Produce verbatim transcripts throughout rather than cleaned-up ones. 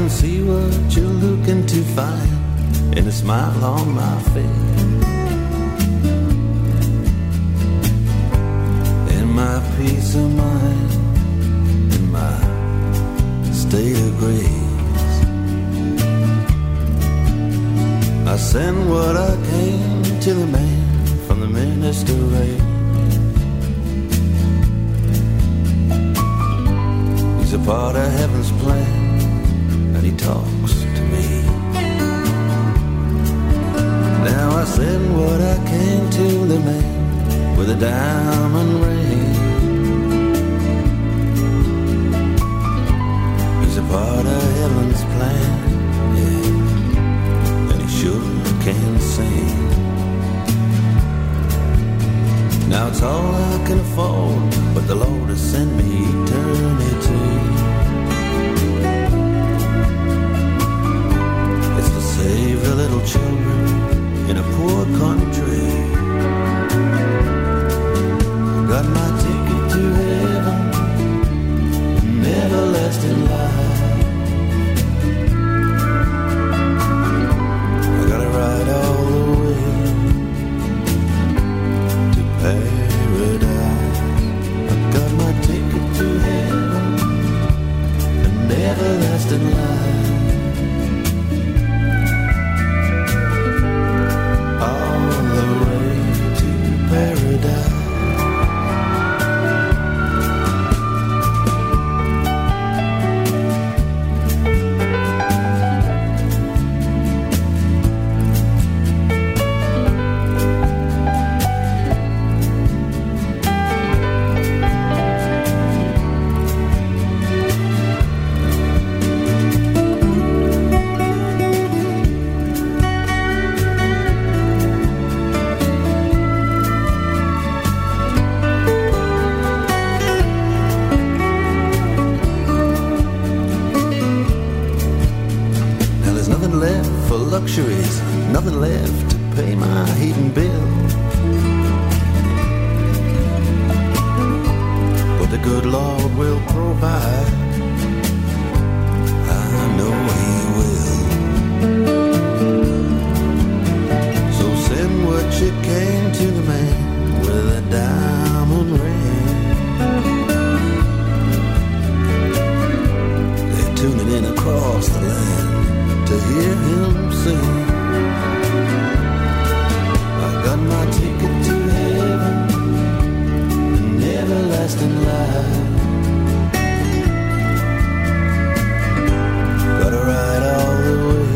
can see what you're looking to find in a smile on my face. In my peace of mind, in my state of grace, I send what I came to the man from the minister race. He's a part of heaven's plan, and he talks to me. Now I send what I came to the man with a diamond ring. He's a part of heaven's plan, yeah, and he sure can sing. Now it's all I can afford, but the Lord has sent me eternity. It's to save the little children in a poor country. Got my ticket to heaven, an everlasting life. I gotta ride all the way to paradise. I got my ticket to heaven, an everlasting life. All the way to paradise. Luxuries, nothing left to pay my heating bill. But the good Lord will provide, I know He will. So send what you came to the man with a diamond ring. They're tuning in across the land to hear him sing. I got my ticket to heaven, an everlasting life. Gotta ride all the way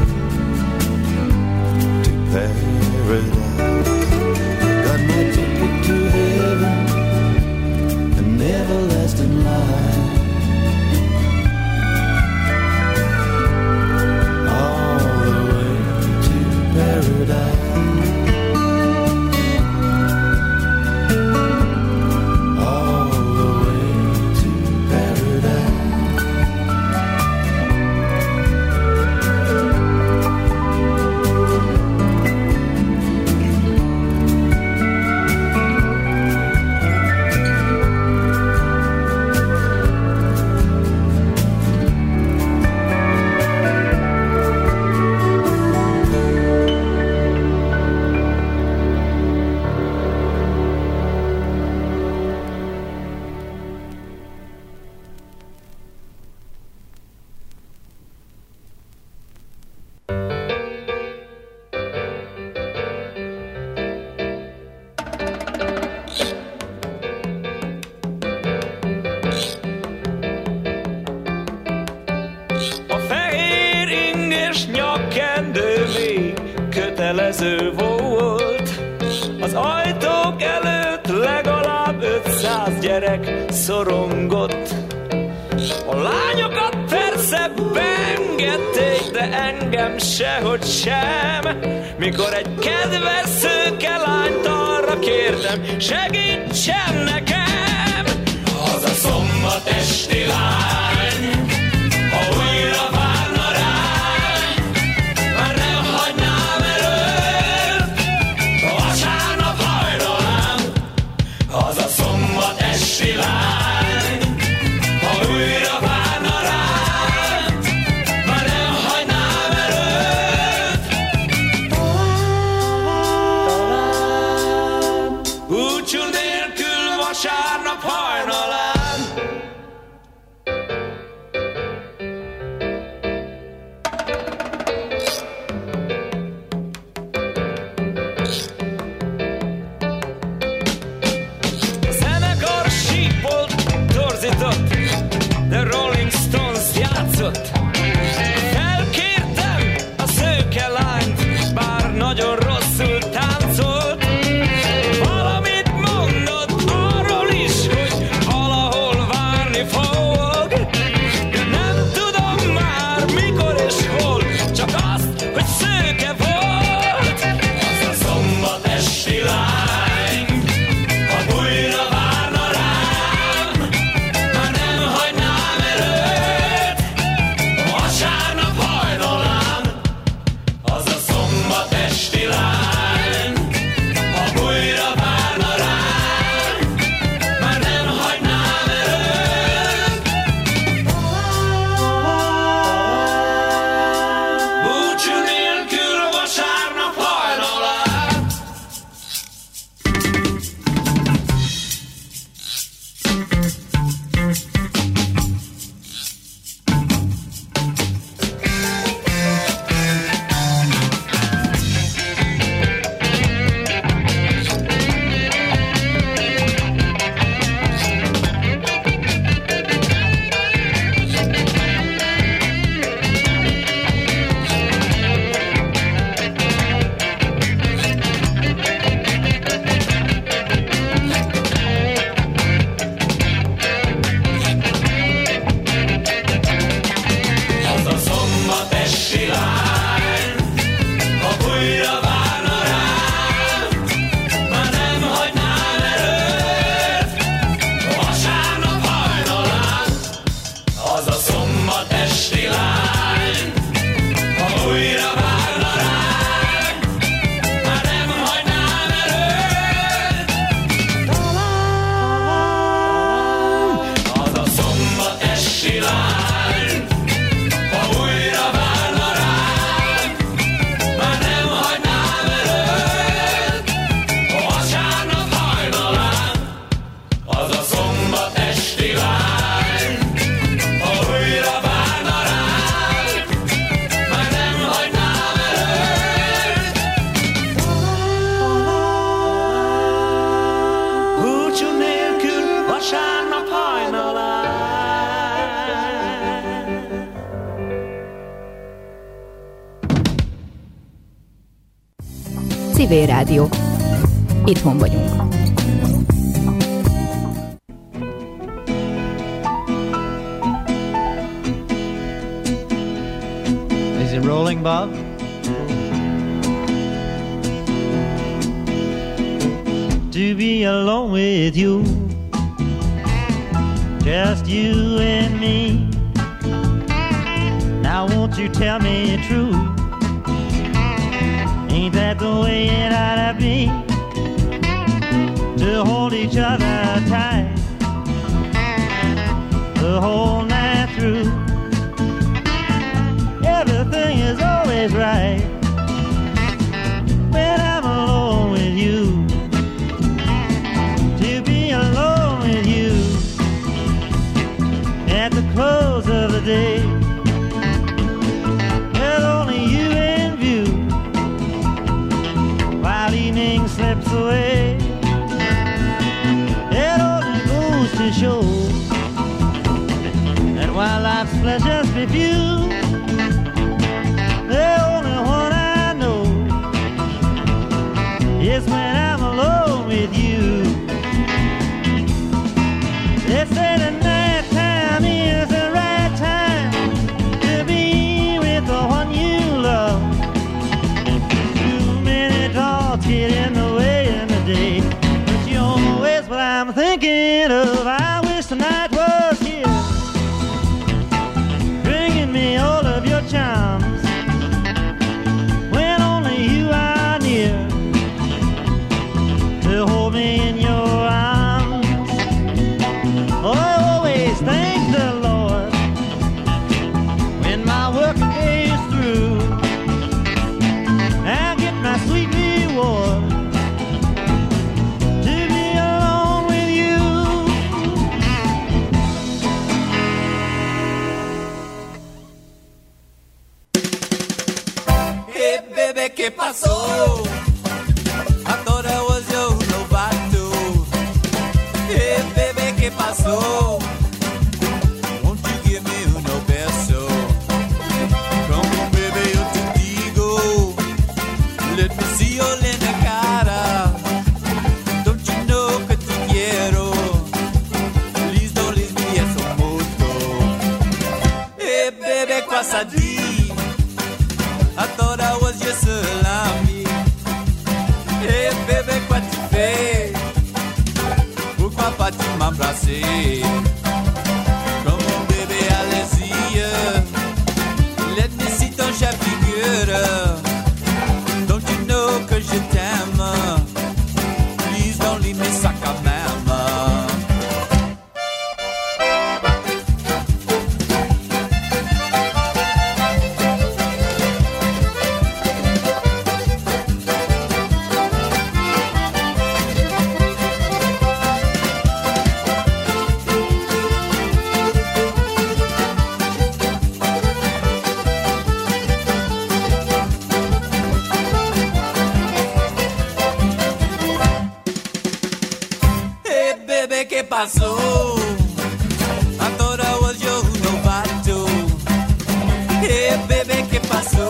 to paradise. Got my ticket to heaven, an everlasting life. Kötelező volt, az ajtók előtt legalább ötszáz gyerek szorongott. A lányokat persze beengedték, de engem sehogy sem. Mikor egy kedves szőke lányt arra kértem, segítsen nekem. Az a szombat esti lány, ha újra várna rám, már nem hagynám előtt, vasárnap hajnalán. Az a szombat esti lány, ha újra várna rám, vasárnap hajnalán. A zenekar sípolt, torzított, The Rolling Stones játszott. Felkértem a szőke lányt, bár nagyon rosszul táncolt. Valamit mondott arról is, hogy valahol várni fog. De nem tudom már mikor és hol, csak azt, hogy szőke volt. Az a szombat esti lány, ha újra várna rám, már nem hagynám előtt vasárnap hajnalán. Az a szombat esti lány, ha újra várna rám, már nem hagynám előtt. Búcsú nélkül vasárnap hajnalán. Az a szombat esti lány, ha újra várna rám, már nem hagynám előtt vasárnap hajnalán. Az a szombat esti lány, ha újra várna rám, már nem hagynám előtt. Az a szombat esti lány, ha újra várna rám, már nem hagynám előtt vasárnap hajnalán. Az a szombat esti lány, ha újra várna rám, már nem hagynám előtt. Búcsú nélkül vasárnap hajnalán. Civil Rádió. Itthon vagyunk. Is it rolling, Bob? To be alone with you, just you and me. Now won't you tell me true? Ain't that the way it ought to be? To hold each other tight the whole night through. Everything is always right when I'm alone with you. To be alone with you at the close of the day, with only you in view, while evening slips away. It only goes to show that while life's pleasures be few, the only one I know is when I'm alone with you. They say the night time is the right time to be with the one you love. Too many thoughts get in the way in the day, but you're always what I'm thinking of. I wish the night was here, bringing me ¿qué pasó? Won't you give me uno beso? Come on, baby, yo te digo. Let me see your linda cara. Don't you know que te quiero? Please don't leave me eso mucho. Hey, baby, quoi ça dit? I thought I was your salami. Hey, baby, quoi tu fais? Pourquoi pas tu m'embrasser? Come on, baby, allez-y. Let me see ton chef figure. Don't you know que je t'aime? Please don't leave me ça quand même. ¿Qué pasó? I thought I was your novato. Hey, baby, ¿qué pasó?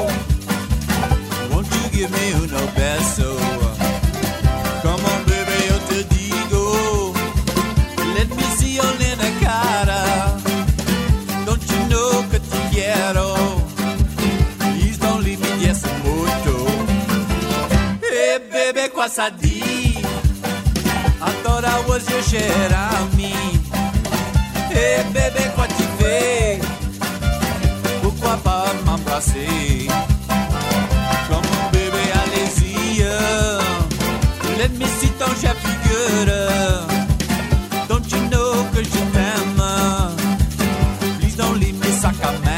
Won't you give me uno beso? Come on, baby, yo te digo. Let me see your linda cara. Don't you know que te quiero? Please don't leave me just mucho. Hey, baby, quoi ça dit? I thought I was your cher ami. Hey bébé, quoi tu fais? Pourquoi pas m'embrasser? Come on baby, allez-y. Let me see ton chef figure. Don't you know que je t'aime? Please don't leave me ça quand même.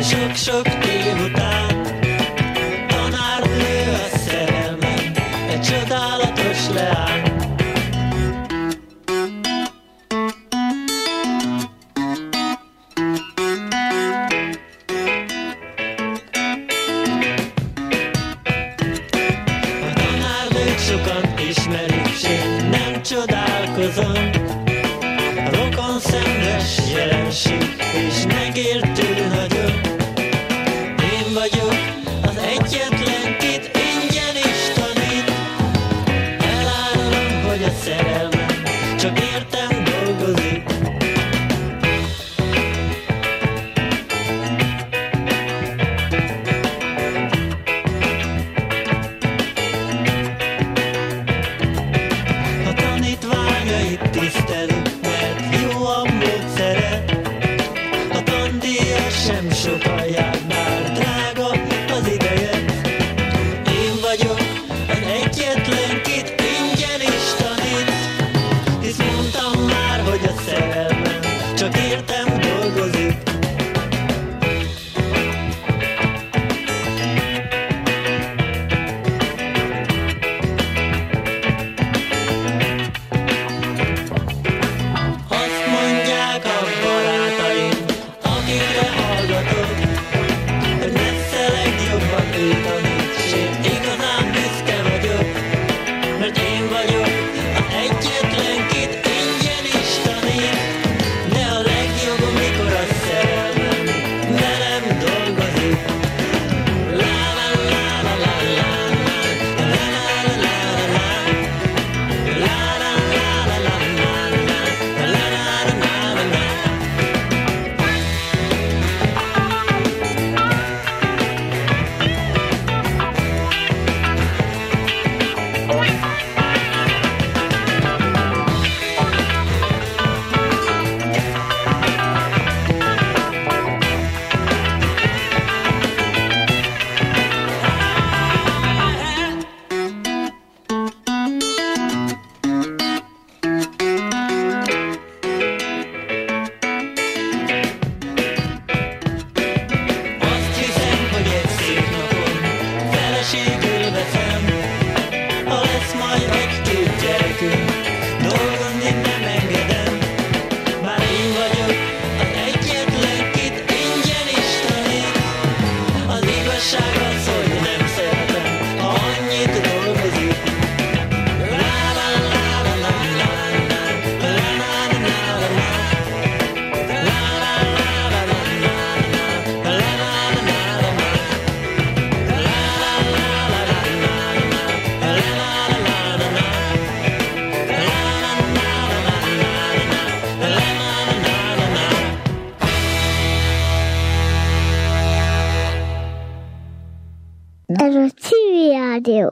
sok-sok év után tanárnő a szerelmem, egy csodálatos leány. A tanárnőt sokan ismerik, s én nem csodálkozom. Rokon szenves jelenség, és megértő nagyon. Én vagyok az egyetlen, kit ingyen is tanít. Elárulom, hogy a szerelmem csak értem dolgozik. A tanítványait tisztelik, mert jó a módszere. A tandíja sem sokan jár, már drága az ideje. Én vagyok az egyetlen, kit ingyen is tanít. Hisz mondtam már, hogy a szerelmem csak értem dolgozik. Azt mondják a barátaim, akikre hallgatok, hogy messze legjobban ő tanít, s én igazán büszke vagyok, mert én vagyok az egyetlen, kit ingyen is tanít. De a legjobb, mikor a szerelmem velem dolgozik. La la la la la la la la la la la la. La la la la la la la la la la la la. Azt hiszem, hogy egy szép napon feleségül veszem. Ha lesz majd egy-két gyerekünk, dolgozni nem engedem. Már én vagyok az egyetlen, kit ingyen is tanít. Az igazság az, hogy nem szeretem, ha annyit dolgozik. La la la la la la la la la la la la. La la la la la la la la la la la la. Ez a Civil Rádió.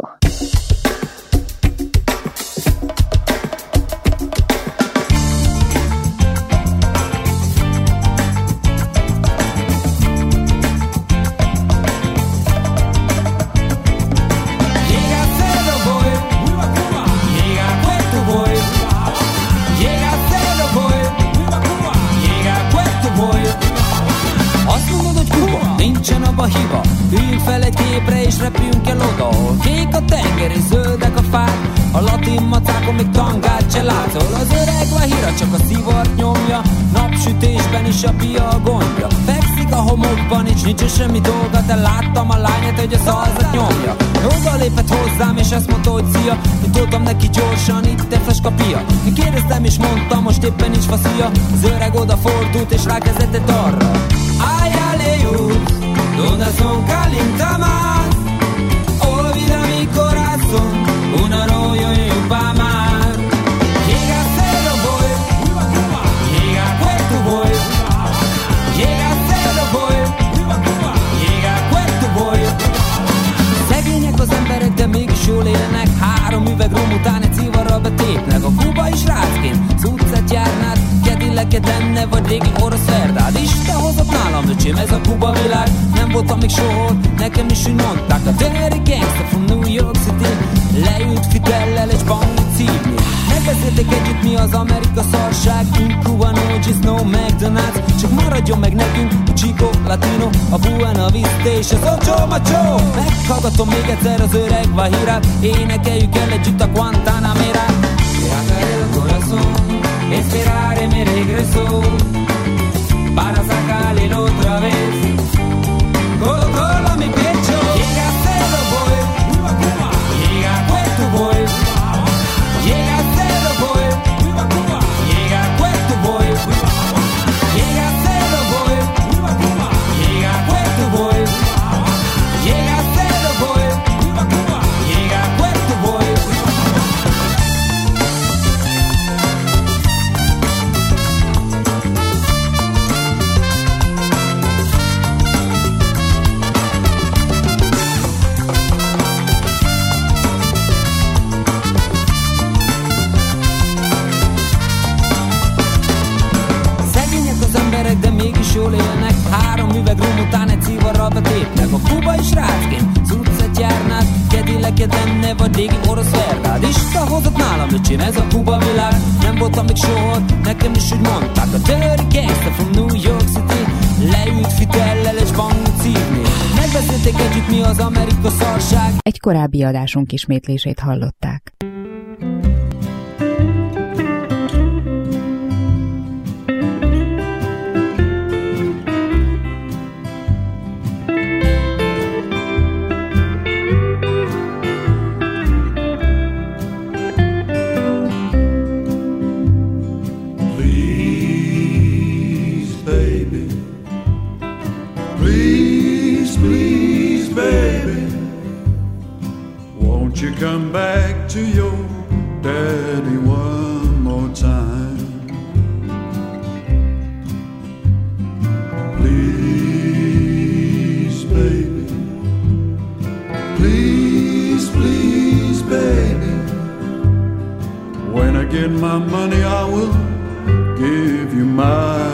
Llega Cero Boy, llega Puerto Boy, llega Cero Boy, llega Puerto Boy. Azt mondod, hogy Kuba, nincsen abba hiba. Üljünk fel egy képre és repüljünk el oda, ahol kék a tenger és zöldek a fák. A latin macákon még tangát se látszol. Az öreg vahira csak a szivart nyomja, napsütésben is a pia a gondja. Fekszik a homokban és nincs semmi dolga, de láttam a lányát, hogy a szalzat nyomja. Oda lépett hozzám és azt mondta, hogy szia. Nyitottam neki gyorsan, itt egy flaska pia. Én kérdeztem és mondtam, most éppen nincs faszia. Az öreg odafordult és rákezdett egy arra. Ay, alejú, donde son calienta más. Olvida mi corazón, un arroyo y un palmar. Llega Cero Boy, llega Puerto Boy, llega Cero Boy, llega Puerto Boy. Szegények az emberek, de mégis jól élnek. Három üveg rom után egy szivarral betépnek. A kubai srácként az utcát járnád, kedilleket enne, vagy régi orosz verdád. Isten hozott nálam, öcsém, ez a Kuba világ. Nem voltam még sohol, nekem is úgy mondták. A dirty gangster from New York City leült Fidellel és bankot szívni. Megbeszélték együtt mi az Amerika szarság. Cuba, no G's, no McDonald's. Csak maradjon meg nekünk a Chico, Latino, a Buena Vista és az Ocho Macho. Meghallgatom még egyszer az öreg Vahirát, énekeljük el együtt a Guantanamera. Sacar el corazón, esperar mi regreso para sacarle otra vez color a mi pecho. Llega Cero Boy, llega Puerto Boy, llega Cero Boy, llega Puerto Boy, llega Cero Boy, llega Puerto Boy, llega Cero Boy, llega Puerto Boy. De mégis jól élnek. Három üveg rum után egy szívarral betépnek. A kubai srácként cuccet járnád, kedileket lenne, vagy régi orosz verrád. Isten hozott nálam, öcsém, ez a Kuba világ. Nem voltam még soha, nekem is úgy mondták. A dirty gangster from New York City leült fitellel és bankot szívni. Megbeszélték együtt mi az Amerika szarság. Egy korábbi adásunk ismétlését hallották. Come back to your daddy one more time. Please, baby. Please, please, baby. When I get my money, I will give you my